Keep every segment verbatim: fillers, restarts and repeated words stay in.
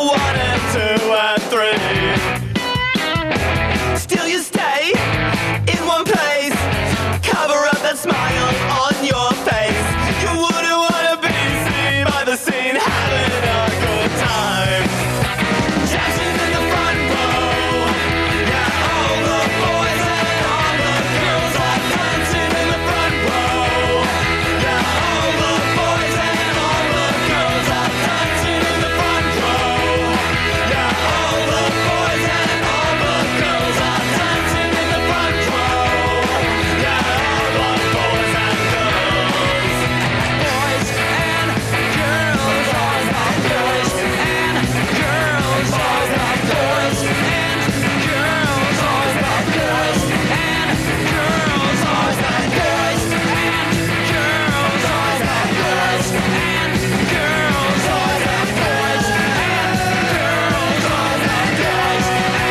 one and two and three. Still you stay in one place, cover up that smile on your face. You wouldn't want to be seen by the scene, having a good time. Dancing in the front row, yeah, all the boys and all the girls are dancing in the front row. Yeah, all the boys and all the girls are dancing in the front row. Yeah, all the boys and all the girls are dancing in the front row. Yeah, all the boys and girls. Boys and girls, all the boys and girls, all the boys and girls, all the boys and girls, all the boys and girls, all the boys and girls, all the boys and girls, all the boys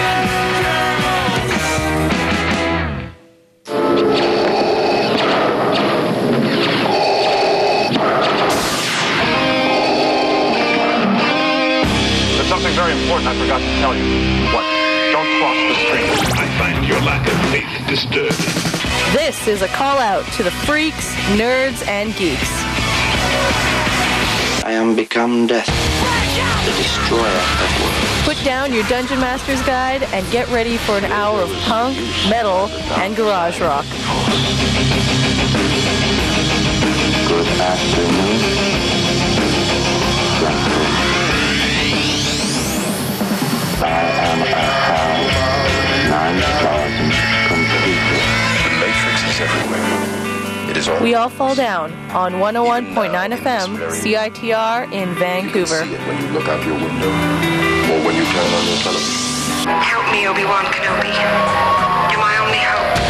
There's something very important I forgot to tell you. What? Don't cross the street. I find your lack of faith disturbing. This is a call out to the freaks, nerds, and geeks. I am become death, the destroyer of worlds. Put down your Dungeon Master's Guide and get ready for an hour of punk, metal, and garage rock. Good afternoon, gentlemen. I am a hound, nine thousand completed. The Matrix is everywhere. It is all. We all fall down on one oh one point nine F M, C I T R in Vancouver. You can see it when you look out your window, or when you turn on your television. Help me, Obi-Wan Kenobi. You're my only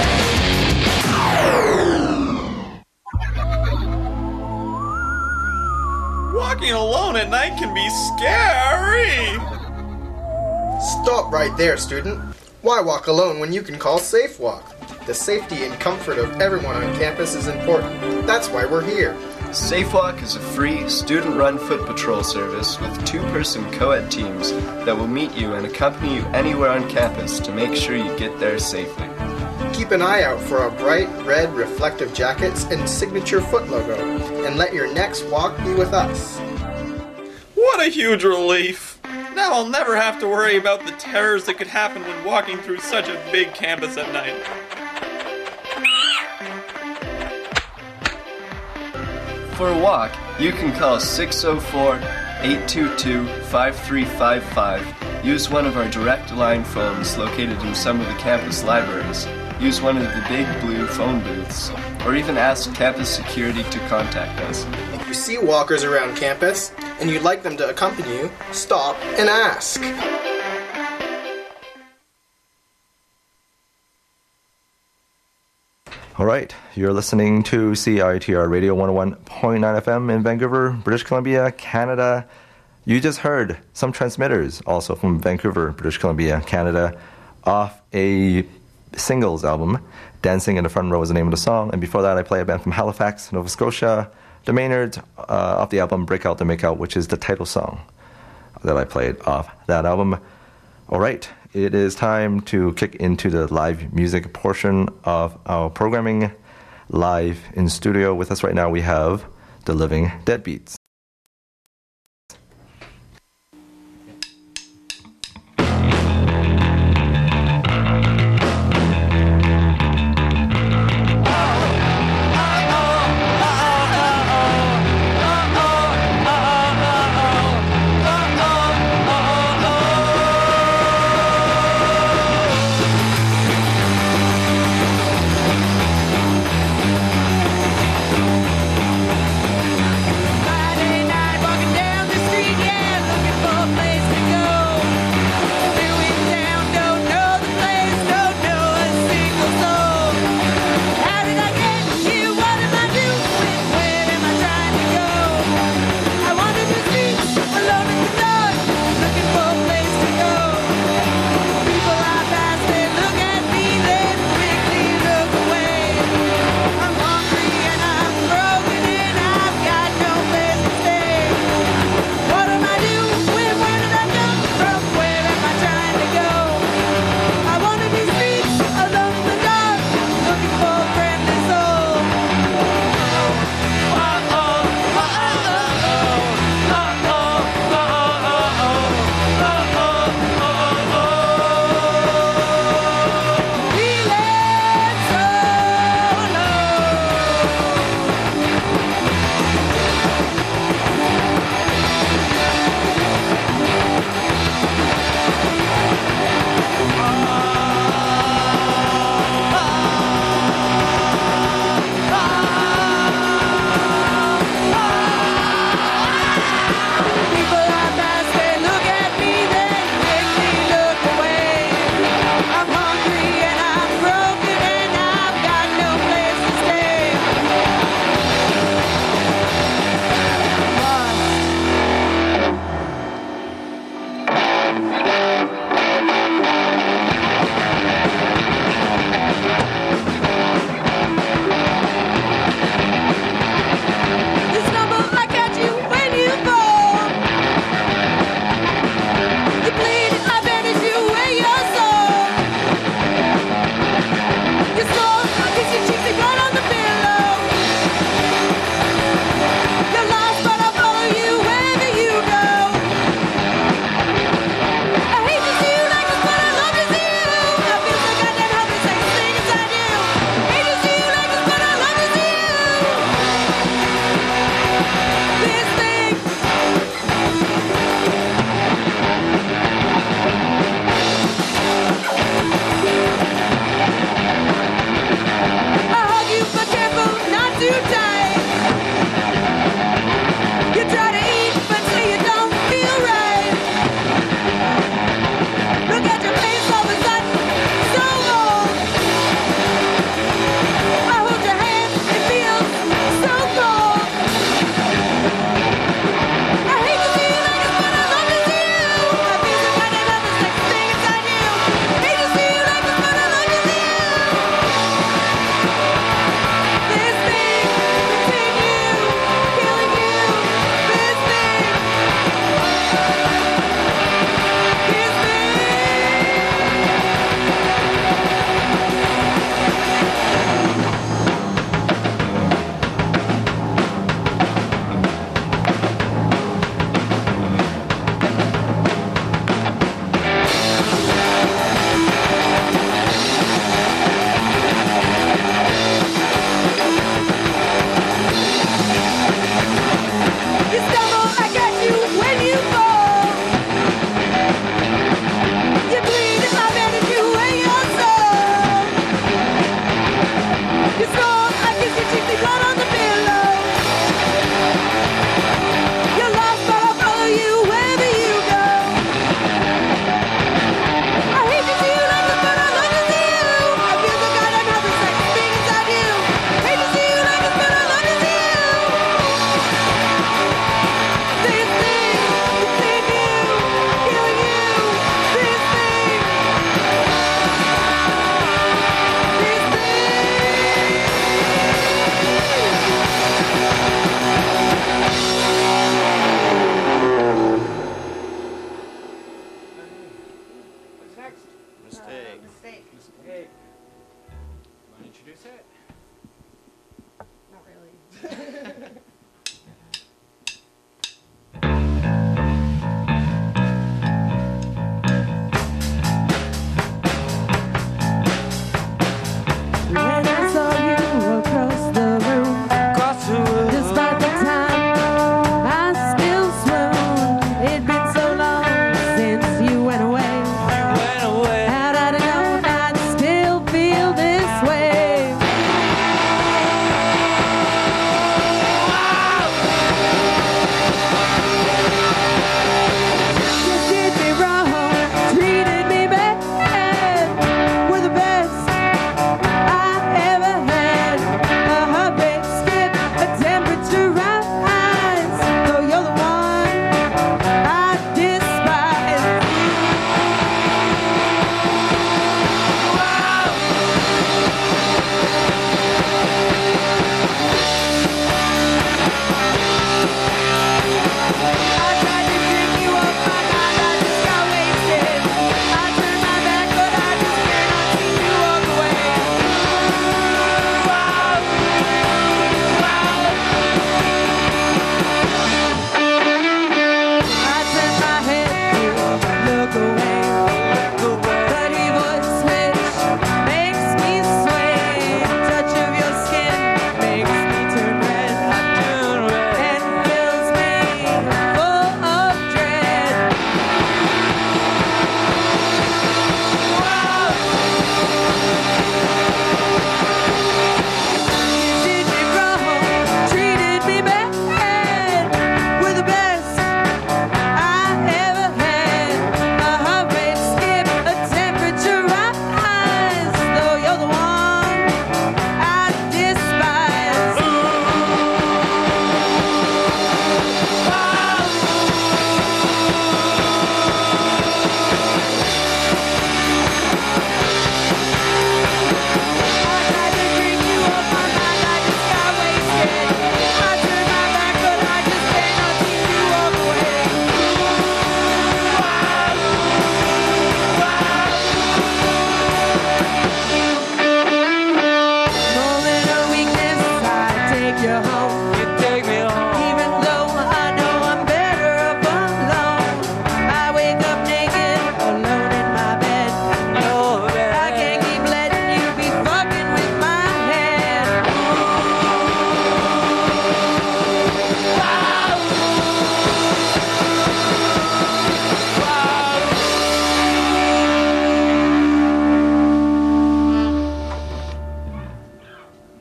hope. Walking alone at night can be scary. Stop right there, student. Why walk alone when you can call SafeWalk? The safety and comfort of everyone on campus is important. That's why we're here. SafeWalk is a free, student-run foot patrol service with two-person co-ed teams that will meet you and accompany you anywhere on campus to make sure you get there safely. Keep an eye out for our bright red reflective jackets and signature foot logo, and let your next walk be with us. What a huge relief. Now I'll never have to worry about the terrors that could happen when walking through such a big campus at night. For a walk, you can call six oh four, eight two two, five three five five, use one of our direct line phones located in some of the campus libraries, use one of the big blue phone booths, or even ask campus security to contact us. If you see walkers around campus, and you'd like them to accompany you, stop and ask. All right, you're listening to C I T R Radio one oh one point nine F M in Vancouver, British Columbia, Canada. You just heard some transmitters also from Vancouver, British Columbia, Canada, off a singles album. Dancing in the Front Row is the name of the song. And before that, I played a band from Halifax, Nova Scotia, The Maynards, uh, off the album Break Out to Make Out, which is the title song that I played off that album. All right, it is time to kick into the live music portion of our programming. Live in studio with us right now, we have the Living Deadbeats. Bye.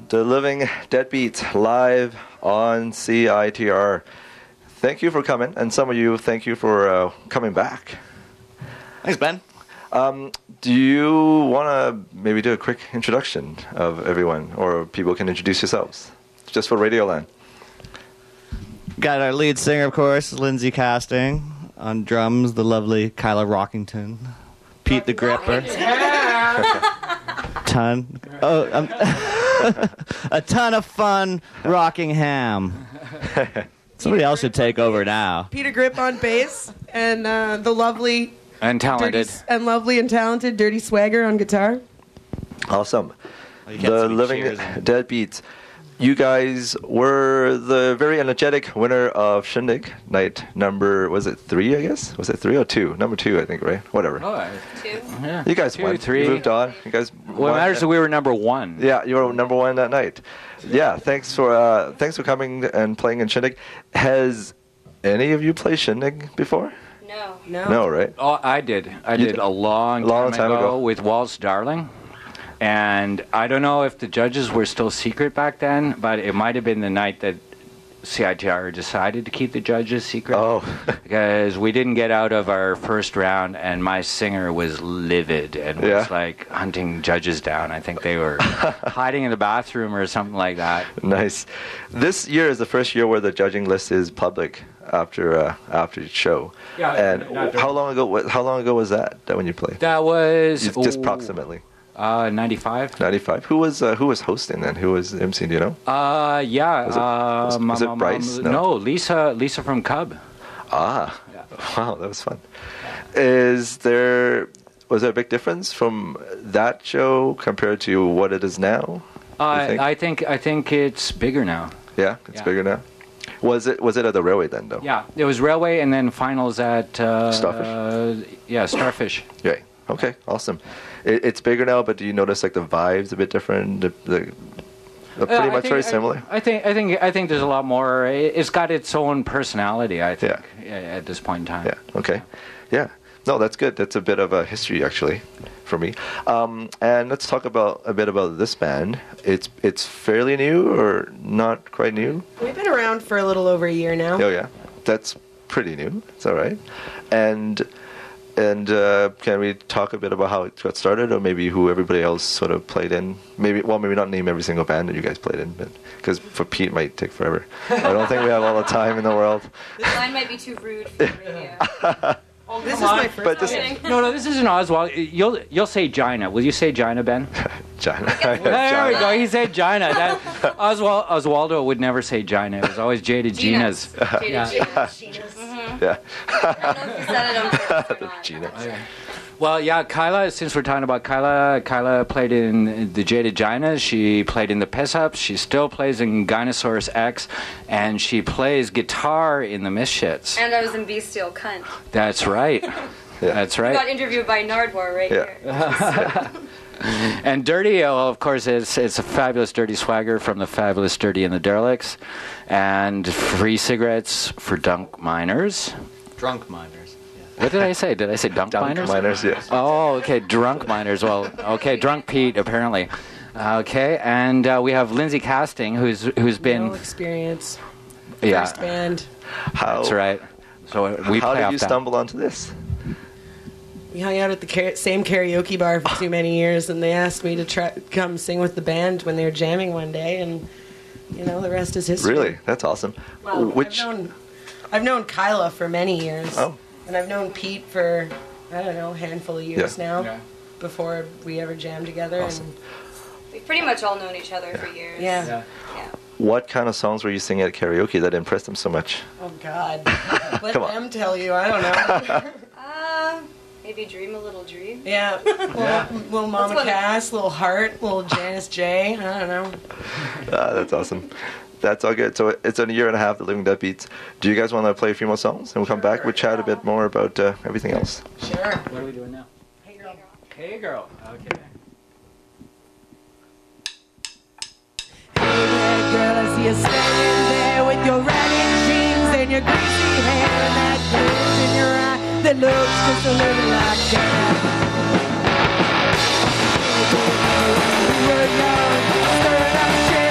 The Living Deadbeats live on C I T R. Thank you for coming, and some of you, thank you for uh, coming back. Thanks, Ben. Um, do you want to maybe do a quick introduction of everyone, or people can introduce yourselves, just for Radioland? Got our lead singer, of course, Lindsay Casting. On drums, the lovely Kyla Rockington. Pete the Gripper. ton. Oh, um, a ton of fun rocking ham. Somebody else should take over now. Peter Grip on bass, and uh, the lovely and talented dirty, and lovely and talented Dirty Swagger on guitar. Awesome. Oh, the Living Deadbeats. You guys were the very energetic winner of Shindig night number, was it three, I guess? Was it three or two? Number two, I think, right? Whatever. Oh, two. Yeah. You guys two, won. Three. You moved on. You guys What matters is we were number one. Yeah, you were number one that night. Yeah, thanks for uh, thanks for coming and playing in Shindig. Has any of you played Shindig before? No. No. No, right? Oh, I did. I You did did? a long, Long time, time ago, ago. with Waltz Darling. And I don't know if the judges were still secret back then, but it might have been the night that C I T R decided to keep the judges secret. Oh. Because we didn't get out of our first round, and my singer was livid and Yeah. was like hunting judges down. I think they were hiding in the bathroom or something like that. Nice. This year is the first year where the judging list is public after uh, after each show. Yeah, And not how long ago? wa- How long ago was that? That when you played? That was Just, just ooh, approximately. uh, ninety-five. ninety-five. Who was uh, who was hosting then? Who was M C? Do you know? Uh, yeah. Was it- was- um, was it um, Bryce? um, No. no, Lisa. Lisa from Cub. Ah, wow, that was fun. Is there was there a big difference from that show compared to what it is now? Uh, think? I think I think it's bigger now. Yeah, it's Yeah. bigger now. Was it was it at the railway then though? Yeah, it was Railway and then finals at uh, Starfish? Uh, yeah, Starfish. Yeah. Okay. Awesome. It, it's bigger now, but do you notice like the vibes a bit different? The, the, uh, pretty Uh, I much think- very similar. I, I think I think I think there's a lot more. it- It's got its own personality. I think at this point in time. Yeah. Okay. Yeah. No, that's good. That's a bit of a history actually for me. Um, and let's talk about a bit about this band. It's it's fairly new or not quite new. We've been around for a little over a year now. Oh yeah, that's pretty new. It's all right. And and uh, can we talk a bit about how it got started, or maybe who everybody else sort of played in? Maybe well, maybe not name every single band that you guys played in, but because for Pete it might take forever. I don't think we have all the time in the world. This line might be too rude for radio. Oh, this is Come on. my first But this- outing. No, no, this isn't Oswald. You'll you'll say Gina. Will you say Gina, Ben? China. There we go. He said Gina. That, Oswald, Oswaldo would never say Gina. It was always Jada Gina's. Jada Yeah. Gina's. Mhm. Yeah. I don't know if you said it on purpose or not. Gina. Well, yeah, Kyla, since we're talking about Kyla, Kyla played in the Jada Ginas. She played in the Piss Ups. She still plays in Gynosaurus X. And she plays guitar in the Misfits. And I was in Bestial Cunt. That's right. That's I right. got interviewed by Nardwar right Yeah. here. And Dirty, oh, of course, it's, it's a fabulous Dirty Swagger from the fabulous Dirty and the Derelicts. And free cigarettes for dunk miners. Drunk miners. What did I say? Did I say dunk, Dunk miners? miners, yes. Oh, okay, drunk miners. Well, okay, drunk Pete apparently. Okay, and uh, we have Lindsay Casting, who's who's been No experience. yeah, First band. How? that's right. So uh, we How play did off you that. stumble onto this? We hung out at the car- same karaoke bar for too many years, and they asked me to try come sing with the band when they were jamming one day, and you know the rest is history. Really? That's awesome. Well, Which? I've known, I've known Kyla for many years, Oh. and I've known Pete for I don't know a handful of years Yeah. now. Yeah. Before we ever jammed together. Awesome. We've pretty much all known each other for years. And, yeah. Yeah. Yeah. What kind of songs were you singing at karaoke that impressed them so much? Oh God. Let Come on. them tell you. I don't know. Uh, maybe Dream a Little Dream. yeah. Little, little Mama That's what it- Cass, little Heart, little Janice J. I don't know. Ah, that's awesome. That's all good. So it's in a year and a half, the Living Deadbeats. Do you guys want to play a few more songs, and we'll come back? We'll chat a bit more about uh, everything else. Sure. What are we doing now? Hey girl. Hey, girl. Okay. Hey girl, I see you standing there with your ragged jeans and your greasy hair and that glint in your eye that looks just a little like that. We were young, stirring up shit.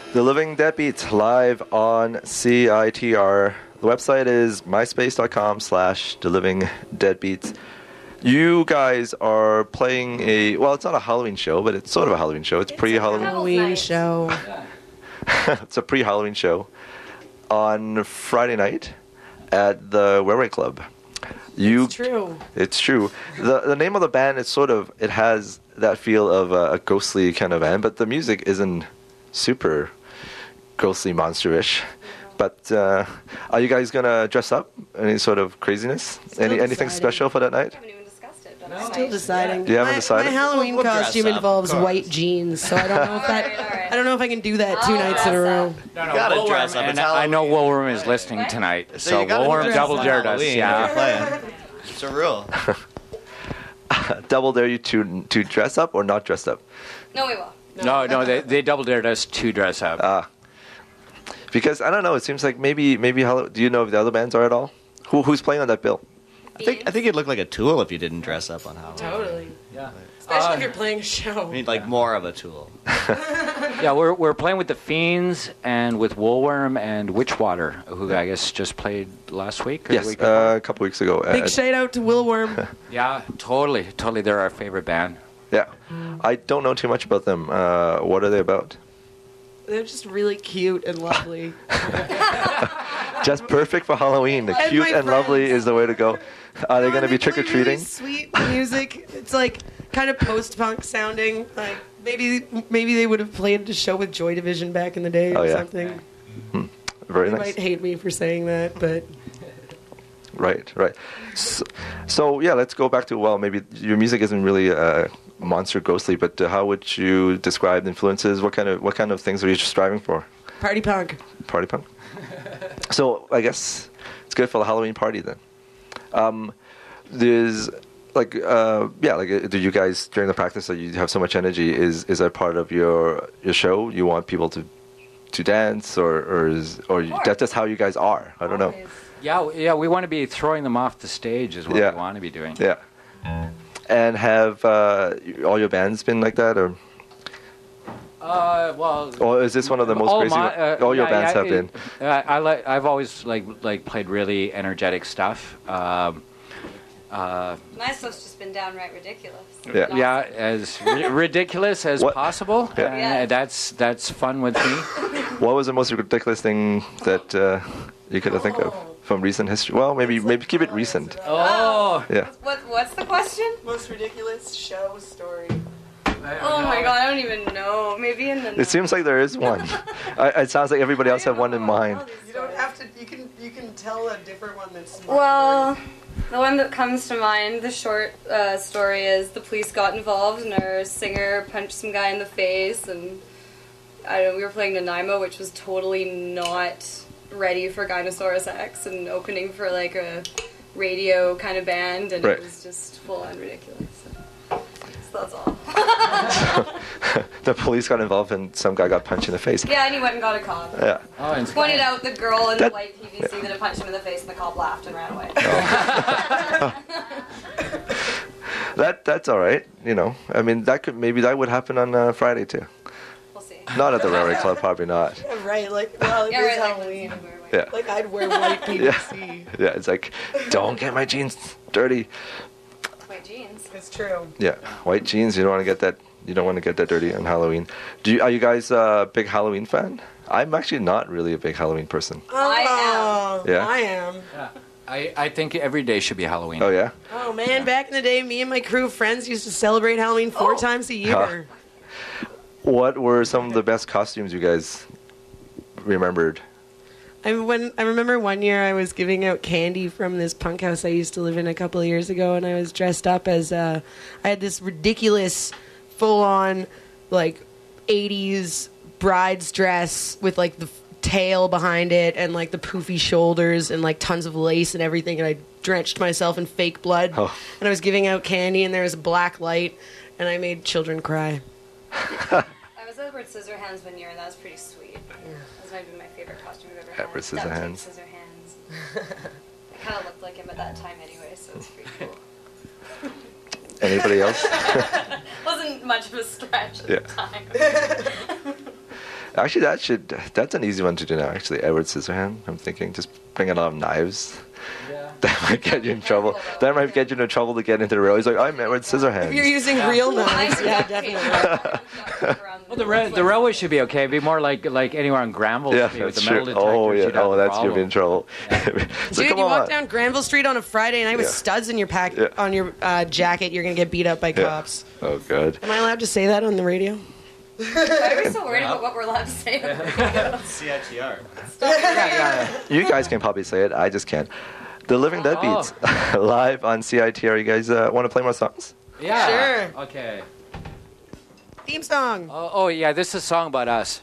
The Living Deadbeats live on C I T R. The website is myspace.com slash The Living Deadbeats. You guys are playing a, well, it's not a Halloween show, but it's sort of a Halloween show. It's, It's pre-Halloween. a Halloween show. It's a pre-Halloween show on Friday night at the Railway Club. You, It's true. It's true. The the name of the band is sort of, it has that feel of a, a ghostly kind of band, but the music isn't super ghostly monsterish. But uh, are you guys gonna dress up? Any sort of craziness? Still Any anything deciding. special for that night? Still deciding. You haven't my, decided? My Halloween We'll dress costume up, of involves course. white jeans, so I don't know if that. I don't know if I can do that two nights in a row. No, no, You gotta Woolworm, dress up. and It's I know Halloween. Woolworm is listening tonight, So so, you gotta Woolworm dress double on dared us. Halloween if Yeah. you're playing. It's a rule. Double dare you to to dress up or not dress up? No, we will. No, no, they, they double dared us to dress up. Ah, because I don't know. It seems like maybe maybe Hall- do you know if the other bands are at all? Who who's playing on that bill? I think I think you'd look like a Tool if you didn't dress up on Halloween. Totally. Yeah. Especially Uh, if you're playing a show. I mean, like more of a Tool. Yeah, we're we're playing with the Fiends and with Woolworm and Witchwater, who I guess just played last week. Or the Yes, week before. uh, a couple weeks ago. Big at- shout out to Willworm. Yeah, totally, totally. They're our favorite band. Yeah, I don't know too much about them. Uh, what are they about? They're just really cute and lovely. Just perfect for Halloween. The And cute my and lovely friends. is the way to go. Are they No, going to be play trick or really treating? Sweet music. It's like kind of post-punk sounding. Like maybe maybe they would have played the show with Joy Division back in the day Oh, or yeah. something. Very You nice. might hate me for saying that, but Right, right. So, so yeah, let's go back to, well, maybe your music isn't really uh, monster ghostly, but uh, how would you describe the influences? What kind of what kind of things are you striving for? party punk. Party punk. So I guess it's good for the Halloween party then. Um, there's like uh, yeah, like uh, do you guys during the practice that you have so much energy? Is is that part of your your show? You want people to to dance, or or is or you, that's just how you guys are? I don't know. Yeah, w- yeah, we want to be throwing them off the stage, is what Yeah. we want to be doing. Yeah. And have uh, all your bands been like that, or Uh, well, or is this one of the most all crazy? my- uh, all your yeah, bands yeah, have been. Uh, I like. I've always like like played really energetic stuff. Um, uh, My stuff's just been downright ridiculous. Yeah. yeah, as ri- ridiculous as What- possible. Yeah. Uh, Yeah. That's that's fun with me. What was the most ridiculous thing that uh, you could think of from recent history? Well, maybe maybe keep it recent. Oh. Yeah. What? What's the question? Most ridiculous show story. Oh my god, I don't even know. Maybe in the. It seems like there is one. I, it sounds like everybody else have one in mind. You don't have to. You can. You can tell a different one that's. Well, the one that comes to mind, the short uh, story is the police got involved and our singer punched some guy in the face, and I don't know, we were playing Nanaimo, which was totally not ready for Gynosaurus X and opening for like a radio kind of band, and Right. it was just full on ridiculous. So, so that's all. The police got involved and some guy got punched in the face. Yeah, and he went and got a cop. Yeah. Oh, and Pointed out the girl in That- the white P V C that had punched him in the face, and the cop laughed and ran away. That that's all right. You know, I mean, that could maybe that would happen on uh, Friday too. We'll see. Not at the Railway Club, probably not. Yeah, right. Like, well, it Yeah, is right, like, Halloween. Yeah. Like, I'd wear white P V Yeah. C. Yeah, it's like, don't get my jeans dirty. My jeans. It's true. Yeah, white jeans. You don't want to get that. You don't want to get that dirty on Halloween. Do you? Are you guys a big Halloween fan? I'm actually not really a big Halloween person. Oh, Yeah? I am. I, I think every day should be Halloween. Oh yeah. Oh man, back in the day, me and my crew of friends used to celebrate Halloween four times a year. What were some of the best costumes you guys remembered? I when I remember one year I was giving out candy from this punk house I used to live in a couple of years ago, and I was dressed up as uh, I had this ridiculous, full-on, like eighties bride's dress with like the f- tail behind it and like the poofy shoulders and like tons of lace and everything, and I drenched myself in fake blood, Oh. and I was giving out candy, and there was a black light, and I made children cry. I was Edward Scissorhands one year, and that was pretty sweet. That might be my favorite costume I've ever had. Edward Duct tape Scissorhands. Scissorhands. I kind of looked like him at that time anyway, so it's pretty cool. Anybody else? Wasn't much of a stretch at Yeah. the time. Actually, that should that's an easy one to do now. Actually, Edward Scissorhand. I'm thinking just bring a lot of knives. Yeah. That might get you in trouble. That might get you into trouble to get into the rail. He's like, I'm Edward Scissorhands. If you're using real knives, yeah, definitely. Well, the ra- the railway should be okay. It'd be more like like anywhere on Granville Yeah, Street with the that's metal true. detectors. Oh, yeah. you'd have Oh, a that's you'd be problem. in trouble. So Dude, come you on. walk down Granville Street on a Friday night with Yeah. studs in your pack Yeah. on your uh, jacket, you're gonna get beat up by Yeah. cops. Oh, good. Am I allowed to say that on the radio? Why are we so worried about what we're allowed to say? C I T R. You guys can probably say it. I just can't. The Living Oh. Deadbeats live on C I T R. You guys uh, want to play more songs? Yeah. Sure. Okay. Theme song. Oh, oh yeah, this is a song about us.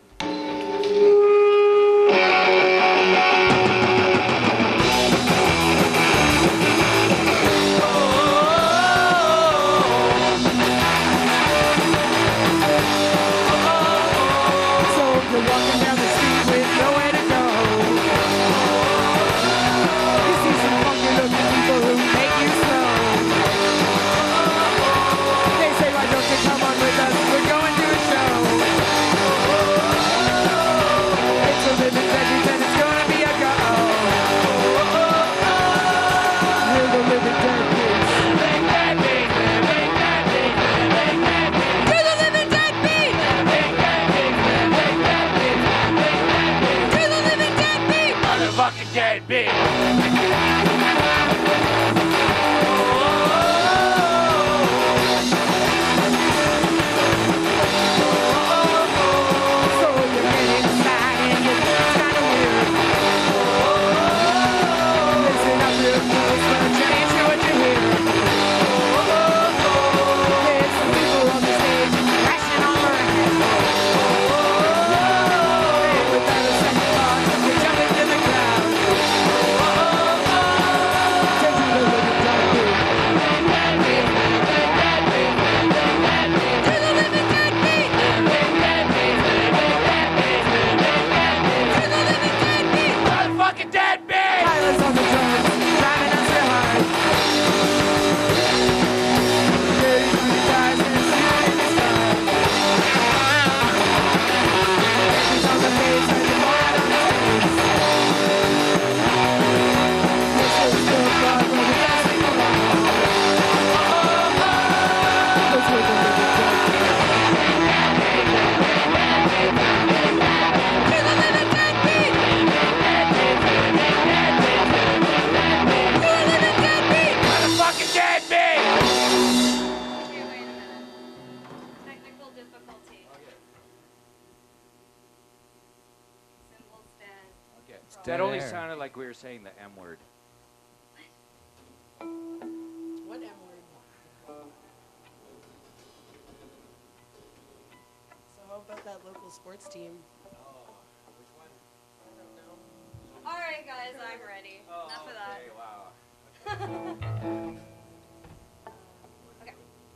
So you're walking down the street with nowhere to go. You see some funky looking people who make you slow. They say, why don't you come on with us? We're going to a show. It's a living deadbeats and it's gonna be a go. We're the living deadbeats. You're the living deadbeat! You're the living deadbeat! Motherfucking deadbeat. So you get inside and you kinda weird. Listen up real close, but you ain't sure what you hear. There's some people on the stage crashing all around. And without a second thought, you jump into the crowd. Take to the living deadbeat. To the living deadbeat. Motherfucking deadbeat. Pilots on the drums, driving us real hard. Dirty money dies in the shooting star. Babies on the face and the blood on the face. This is the blood where the dancing along. This was the living deadbeat. To the living deadbeat. Motherfucking deadbeat. Okay, wait a minute. Technical difficulty. Symbol stand. Okay. That only sounded like we were saying the M word. What M word? So how about that local sports team? All right, guys, I'm ready. Enough of that. Wow. Okay.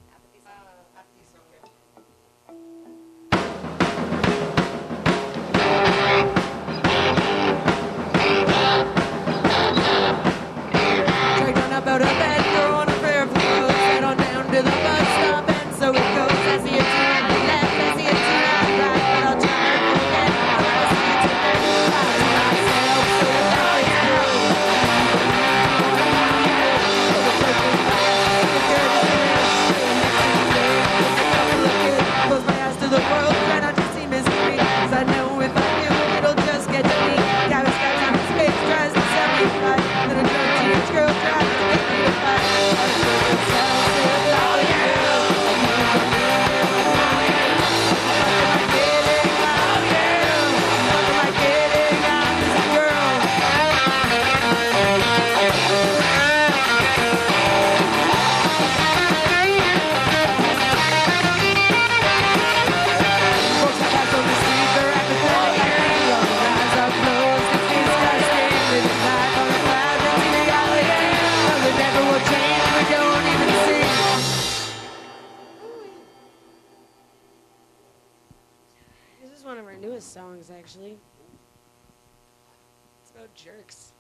Dragged on up out of bed, throw on a pair of clothes, head on down to the bus stop, and so it goes. I see it tonight, left, I see it tonight, right, but I'll try and forget. I see it tonight, I see myself, so now it's true. The perfect life, the good is close my eyes to the world, try not to see misery, 'cause I know if I do, it'll just get to me. Gavin Scott time in space tries to set me right, then a drunk teenage girl tries to make me a fight. I feel the sound, say it loud, yeah. Am I getting out, yeah? Am I getting out, this girl? Folks I pass on the street, they're apathetic. Long eyes are closed, the kids got scared, living life on the clouds, it's reality. Nothing ever will change, we don't even see. This is one of our newest songs, actually. It's about jerks.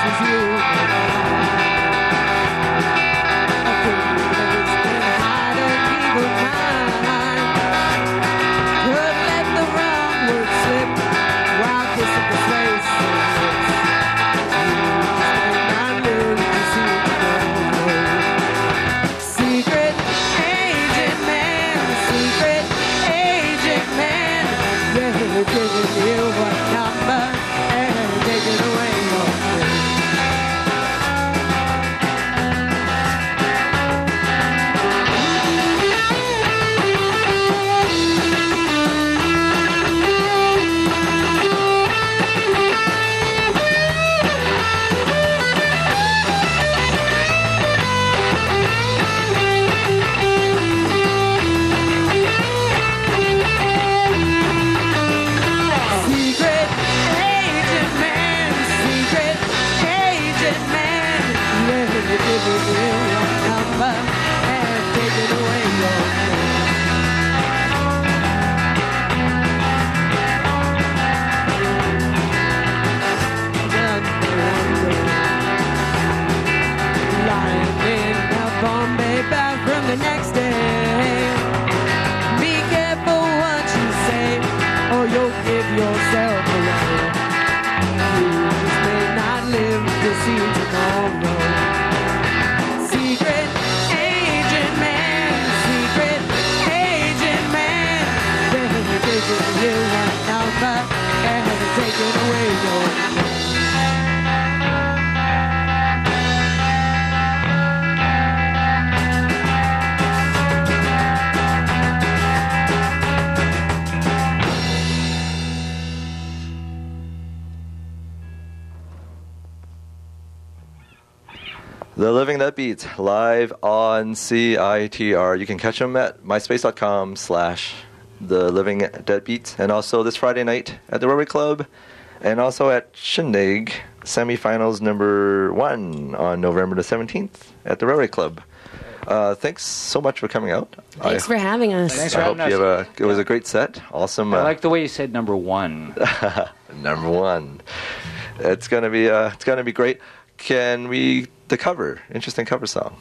The Living That Beat, live on C I T R. You can catch them at myspace.com slash The Living That Beat. And also this Friday night at the Rotary Club. And also at Shindig, semifinals number one on November the seventeenth at the Rotary Club. Uh, thanks so much for coming out. Thanks I, for having us. Thanks I for hope having you us. have a, it was a great set. Awesome. I uh, like the way you said number one. number one. It's gonna be uh, it's gonna be great. Can we the cover? Interesting cover song.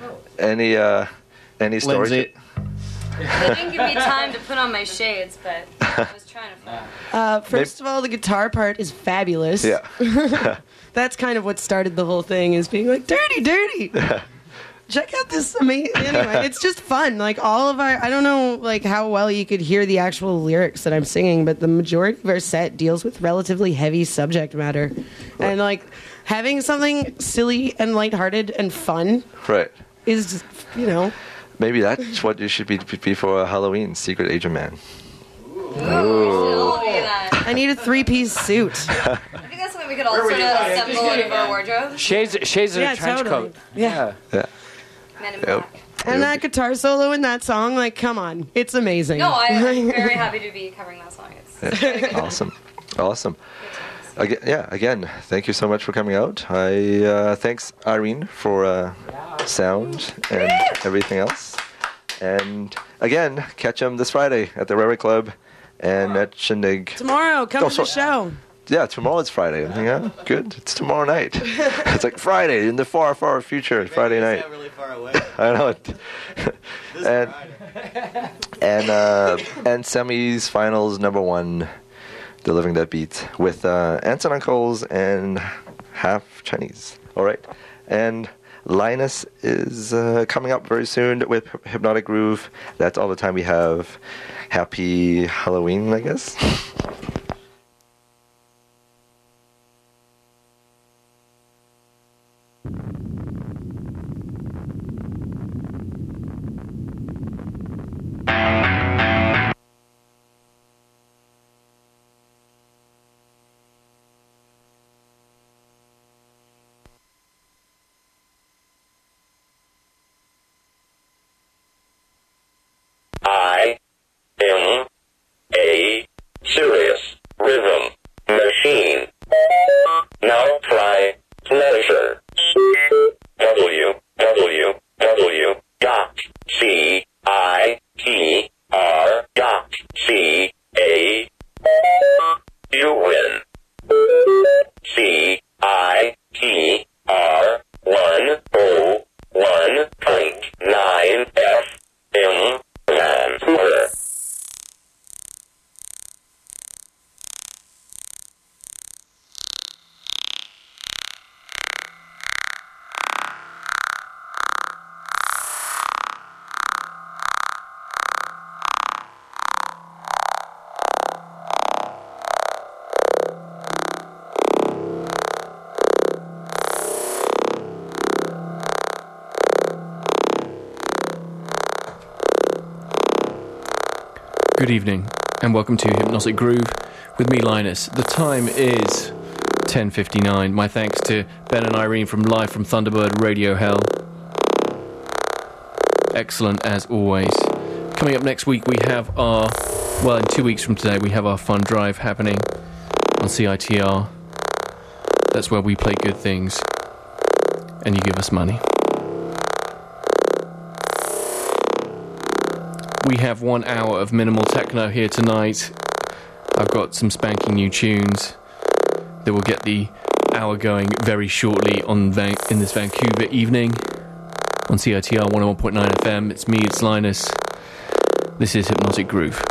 Any uh, any stories? Lindsay. They didn't give me time to put on my shades, but I was trying to find. Uh, first of all, the guitar part is fabulous. Yeah. That's kind of what started the whole thing, is being like, dirty, dirty. Check out this amazing. Anyway, it's just fun. Like all of our, I don't know, like how well you could hear the actual lyrics that I'm singing, but the majority of our set deals with relatively heavy subject matter, and like having something silly and lighthearted and fun, right, is just, you know. Maybe that's what you should be, be for Halloween, Secret Agent Man. Ooh. That. I need a three-piece suit. I think that's something we could all sort of assemble out of our wardrobe. Shades, shades of Yeah, a trench totally. coat. Yeah. Yeah. Men in Yep. black. And that guitar solo in that song, like, come on, it's amazing. No, I, I'm very happy to be covering that song. It's Yeah. Awesome. Awesome. Again, yeah, again, thank you so much for coming out. I uh, thanks Irene for uh, sound and everything else. And again, catch them this Friday at the Rotary Club and at Shindig. Tomorrow, come Oh, to the sorry. show. Yeah, tomorrow is Friday. I'm thinking, oh, good. It's tomorrow night. It's like Friday in the far, far future. Friday night. Really far away. I know it. and and uh, and semis, finals, number one, The Living That Beat with uh, aunts and uncles and half Chinese. All right, and Linus is uh, coming up very soon with Hypnotic Groove. That's all the time we have. Happy Halloween, I guess. I am a serious Good evening, and welcome to Hypnotic Groove with me, Linus. The time is ten fifty-nine. My thanks to Ben and Irene from live from Thunderbird Radio Hell. Excellent as always. Coming up next week, we have our, well, in two weeks from today, we have our fun drive happening on C I T R. That's where we play good things, and you give us money. We have one hour of minimal techno here tonight. I've got some spanking new tunes that will get the hour going very shortly on Van- in this Vancouver evening on C I T R one oh one point nine F M. It's me, it's Linus. This is Hypnotic Groove.